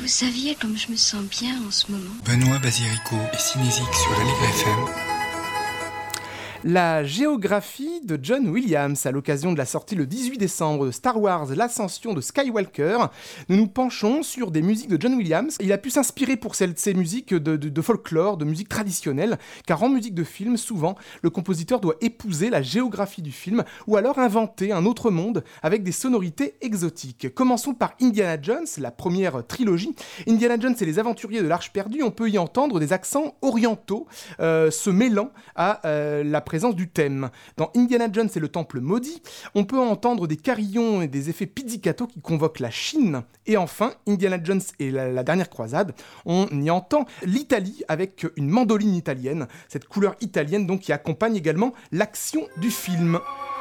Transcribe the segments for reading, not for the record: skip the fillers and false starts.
vous saviez comme je me sens bien en ce moment. Benoît Basirico et Cinésique sur la Libre FM. La géographie de John Williams, à l'occasion de la sortie le 18 décembre de Star Wars, l'ascension de Skywalker, nous nous penchons sur des musiques de John Williams. Il a pu s'inspirer pour ces musiques de folklore, de musique traditionnelle, car en musique de film, souvent, le compositeur doit épouser la géographie du film, ou alors inventer un autre monde avec des sonorités exotiques. Commençons par Indiana Jones, la première trilogie. Indiana Jones et les aventuriers de l'Arche perdue, on peut y entendre des accents orientaux se mêlant à la présence du thème. Dans Indiana Jones et le Temple maudit, on peut entendre des carillons et des effets pizzicato qui convoquent la Chine. Et enfin, Indiana Jones et la dernière croisade, on y entend l'Italie avec une mandoline italienne, cette couleur italienne donc qui accompagne également l'action du film.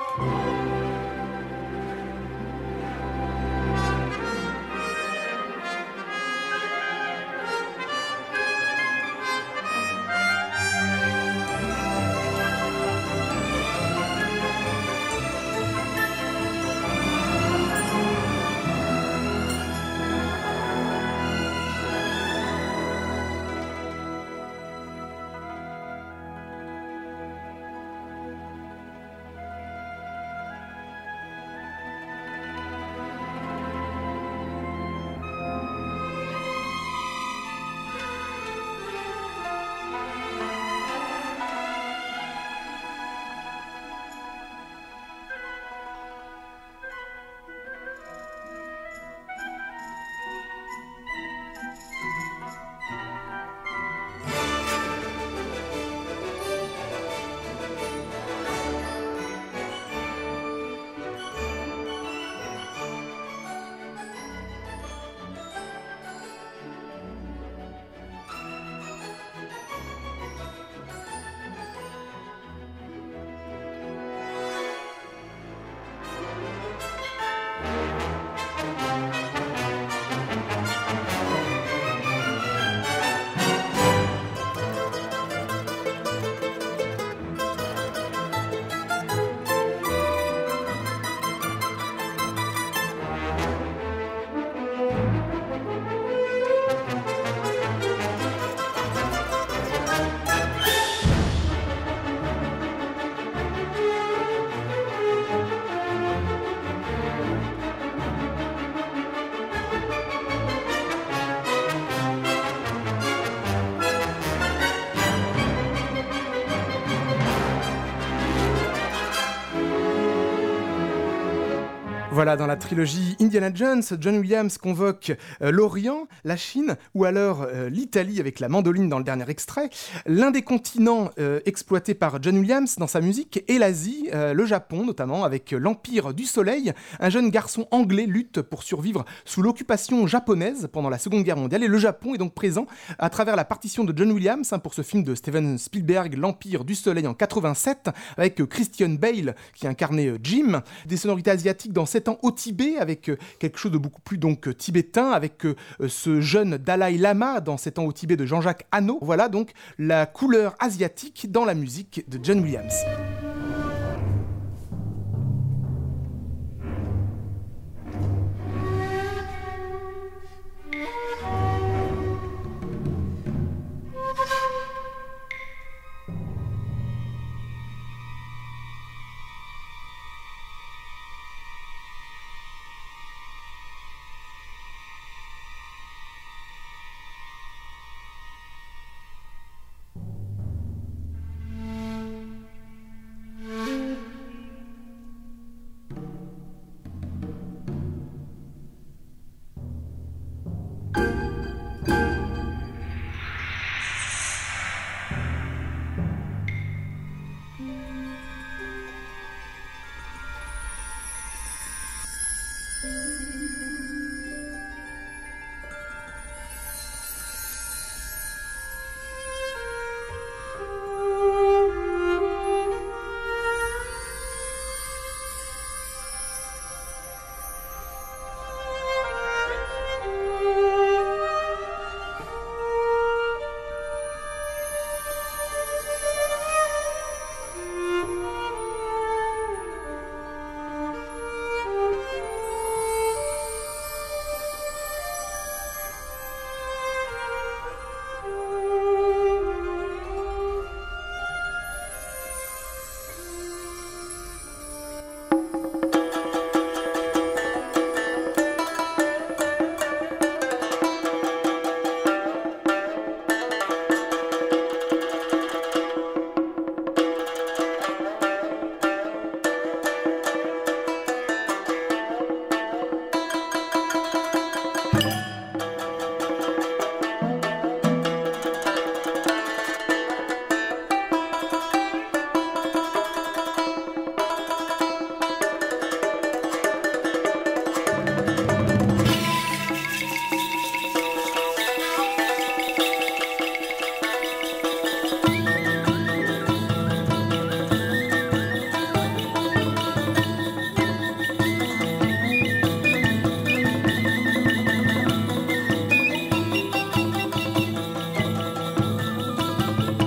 Voilà, dans la trilogie Indiana Jones, John Williams convoque l'Orient, la Chine, ou alors l'Italie avec la mandoline dans le dernier extrait. L'un des continents exploités par John Williams dans sa musique est l'Asie, le Japon notamment, avec l'Empire du Soleil. Un jeune garçon anglais lutte pour survivre sous l'occupation japonaise pendant la Seconde Guerre mondiale, et le Japon est donc présent à travers la partition de John Williams pour ce film de Steven Spielberg, L'Empire du Soleil en 87, avec Christian Bale qui incarnait Jim. Des sonorités asiatiques dans 7 ans au Tibet, avec quelque chose de beaucoup plus donc tibétain, avec ce jeune Dalai Lama dans 7 ans au Tibet de Jean-Jacques Hano. Voilà donc la couleur asiatique dans la musique de John Williams.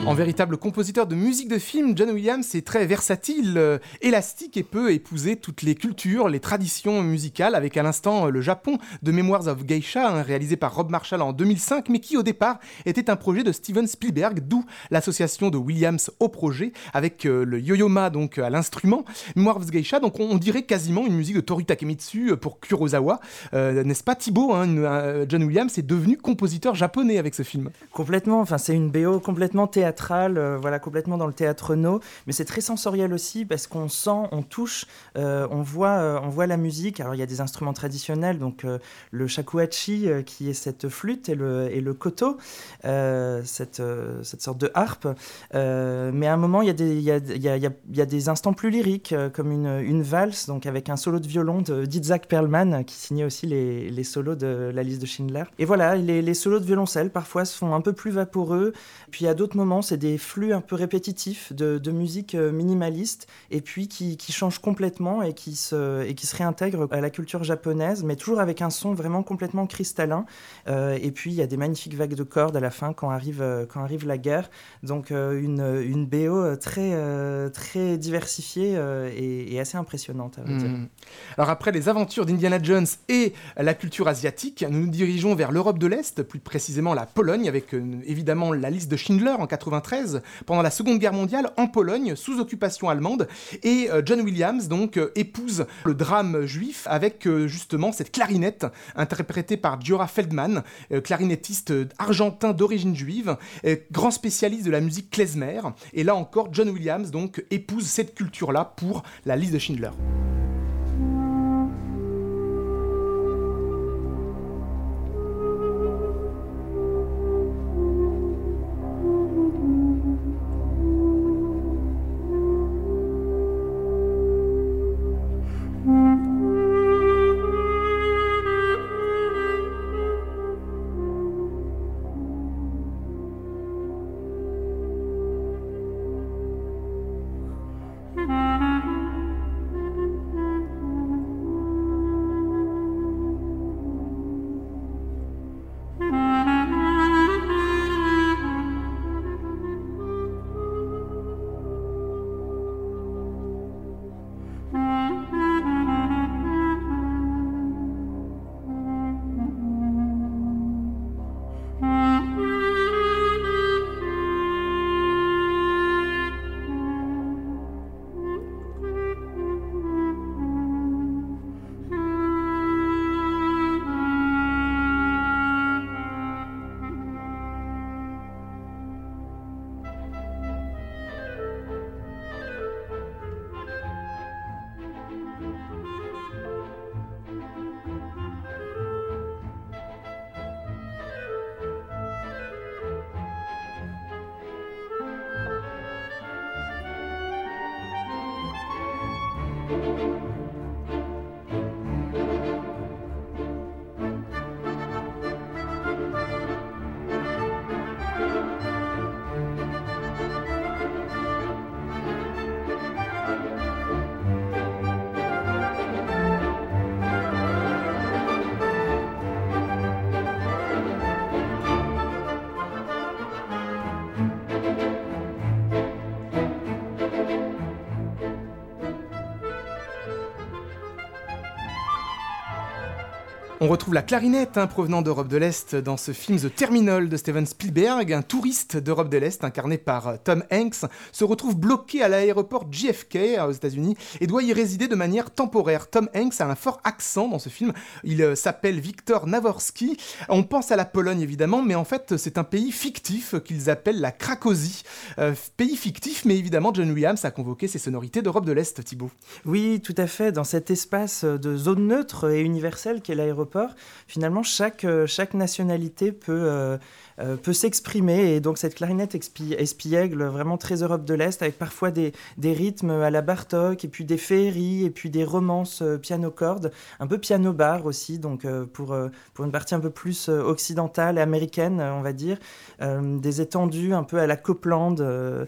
En véritable compositeur de musique de film, John Williams est très versatile, élastique et peut épouser toutes les cultures, les traditions musicales, avec à l'instant le Japon de Memoirs of Geisha, réalisé par Rob Marshall en 2005, mais qui au départ était un projet de Steven Spielberg, d'où l'association de Williams au projet, avec le yo-yo-ma donc à l'instrument. Memoirs of Geisha, donc on dirait quasiment une musique de Toru Takemitsu pour Kurosawa, n'est-ce pas Thibaut, John Williams est devenu compositeur japonais avec ce film. Complètement, enfin c'est une BO complètement théâtrale, complètement dans le théâtre no, mais c'est très sensoriel aussi parce qu'on sent, on touche, on voit la musique. Alors il y a des instruments traditionnels, donc le shakuhachi qui est cette flûte et le koto, cette sorte de harpe, mais à un moment il y a des instants plus lyriques comme une valse, donc avec un solo de violon d'Itzhak Perlman qui signait aussi les solos de la liste de Schindler. Et voilà, les solos de violoncelle parfois sont un peu plus vaporeux, puis à d'autres moments c'est des flux un peu répétitifs de musique minimaliste et puis qui changent complètement et qui se réintègrent à la culture japonaise, mais toujours avec un son vraiment complètement cristallin. Et puis il y a des magnifiques vagues de cordes à la fin quand arrive la guerre. Donc une BO très diversifiée et assez impressionnante, à vrai dire. Alors après les aventures d'Indiana Jones et la culture asiatique, nous nous dirigeons vers l'Europe de l'Est, plus précisément la Pologne, avec évidemment la liste de Schindler en 93, pendant la Seconde Guerre mondiale, en Pologne, sous occupation allemande, et John Williams donc épouse le drame juif avec justement cette clarinette interprétée par Giora Feldman, clarinettiste argentin d'origine juive, grand spécialiste de la musique klezmer, et là encore John Williams donc épouse cette culture-là pour la liste de Schindler. On retrouve la clarinette provenant d'Europe de l'Est dans ce film The Terminal de Steven Spielberg. Un touriste d'Europe de l'Est incarné par Tom Hanks se retrouve bloqué à l'aéroport JFK aux États-Unis et doit y résider de manière temporaire. Tom Hanks a un fort accent dans ce film. Il s'appelle Victor Navorski. On pense à la Pologne évidemment, mais en fait c'est un pays fictif qu'ils appellent la Cracovie. Pays fictif, mais évidemment John Williams a convoqué ses sonorités d'Europe de l'Est, Thibaut. Oui, tout à fait. Dans cet espace de zone neutre et universelle qu'est l'aéroport, finalement, chaque nationalité peut s'exprimer. Et donc, cette clarinette espiègle, vraiment très Europe de l'Est, avec parfois des rythmes à la Bartók, et puis des féeries, et puis des romances piano-cordes, un peu piano-bar aussi, donc pour une partie un peu plus occidentale et américaine, on va dire. Des étendues un peu à la Copland, de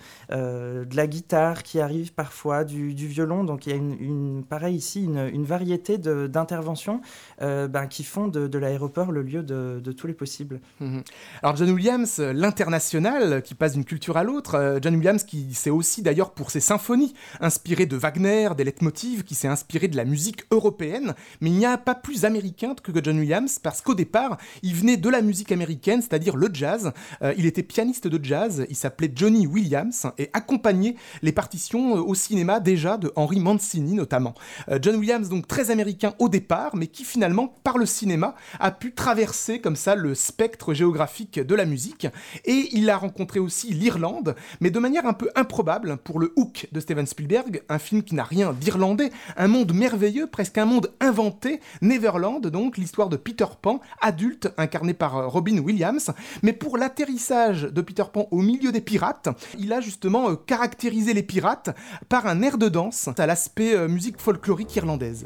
la guitare qui arrive parfois, du violon. Donc, il y a pareil ici, une variété d'interventions qui font de l'aéroport le lieu de tous les possibles. Alors John Williams, l'international, qui passe d'une culture à l'autre, John Williams qui s'est aussi d'ailleurs pour ses symphonies inspiré de Wagner, des leitmotivs, qui s'est inspiré de la musique européenne, mais il n'y a pas plus américain que John Williams, parce qu'au départ, il venait de la musique américaine, c'est-à-dire le jazz. Il était pianiste de jazz, il s'appelait Johnny Williams, et accompagnait les partitions au cinéma déjà de Henry Mancini notamment. John Williams, donc très américain au départ, mais qui finalement, par le cinéma, a pu traverser comme ça le spectre géographique de la musique, et il a rencontré aussi l'Irlande, mais de manière un peu improbable pour le Hook de Steven Spielberg, un film qui n'a rien d'irlandais, un monde merveilleux, presque un monde inventé, Neverland donc, l'histoire de Peter Pan, adulte, incarné par Robin Williams, mais pour l'atterrissage de Peter Pan au milieu des pirates, il a justement caractérisé les pirates par un air de danse à l'aspect musique folklorique irlandaise.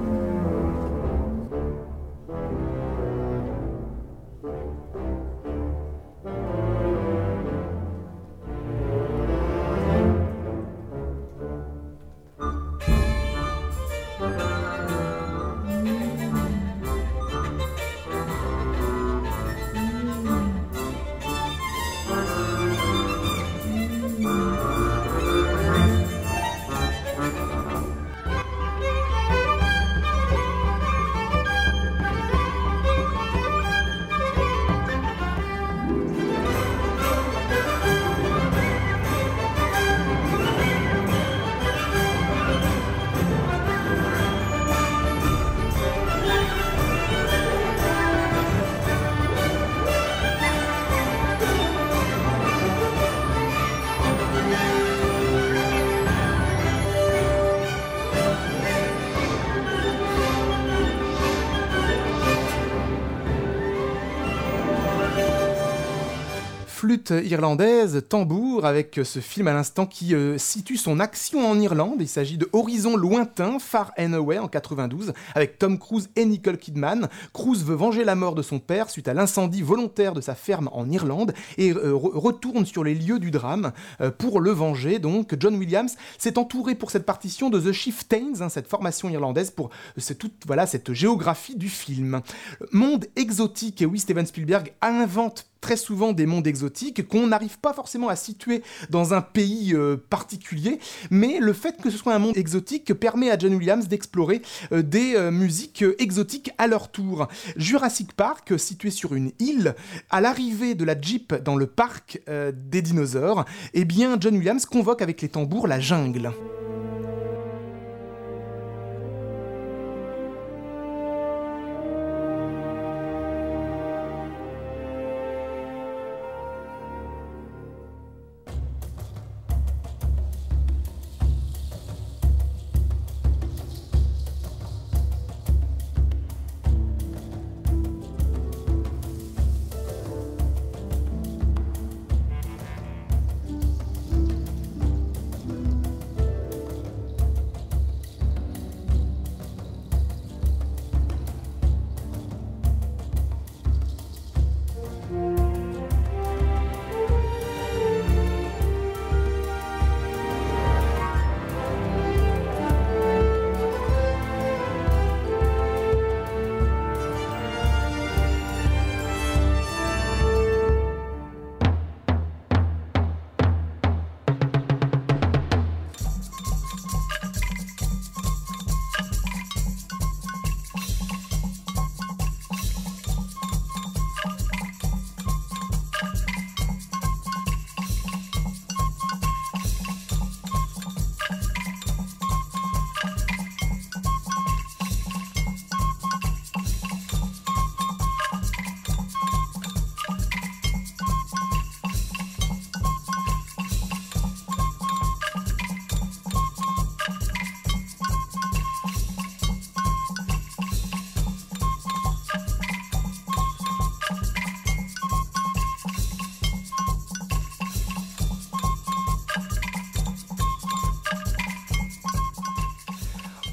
Flûte irlandaise, tambour, avec ce film à l'instant qui situe son action en Irlande. Il s'agit de Horizon lointain, Far and Away en 92, avec Tom Cruise et Nicole Kidman. Cruise veut venger la mort de son père suite à l'incendie volontaire de sa ferme en Irlande et retourne sur les lieux du drame pour le venger. Donc John Williams s'est entouré pour cette partition de The Chieftains, cette formation irlandaise, pour cette géographie du film. Monde exotique, et oui, Steven Spielberg invente très souvent des mondes exotiques qu'on n'arrive pas forcément à situer dans un pays particulier, mais le fait que ce soit un monde exotique permet à John Williams d'explorer des musiques exotiques à leur tour. Jurassic Park, situé sur une île, à l'arrivée de la Jeep dans le parc des dinosaures, eh bien John Williams convoque avec les tambours la jungle.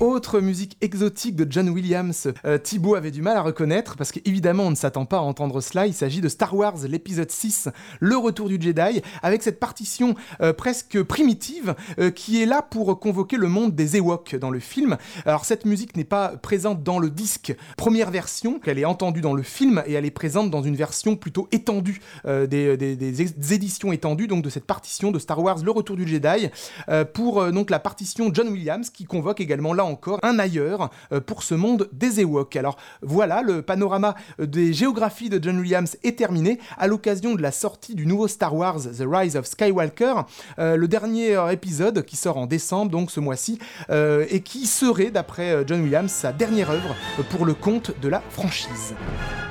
Autre musique exotique de John Williams, Thibaut avait du mal à reconnaître, parce qu'évidemment on ne s'attend pas à entendre cela, il s'agit de Star Wars, l'épisode 6, Le Retour du Jedi, avec cette partition presque primitive, qui est là pour convoquer le monde des Ewoks dans le film. Alors cette musique n'est pas présente dans le disque première version, elle est entendue dans le film, et elle est présente dans une version plutôt étendue, des éditions étendues, donc de cette partition de Star Wars, Le Retour du Jedi, pour donc la partition John Williams, qui convoque également là encore un ailleurs pour ce monde des Ewoks. Alors voilà, le panorama des géographies de John Williams est terminé à l'occasion de la sortie du nouveau Star Wars The Rise of Skywalker, le dernier épisode qui sort en décembre, donc ce mois-ci, et qui serait, d'après John Williams, sa dernière œuvre pour le compte de la franchise.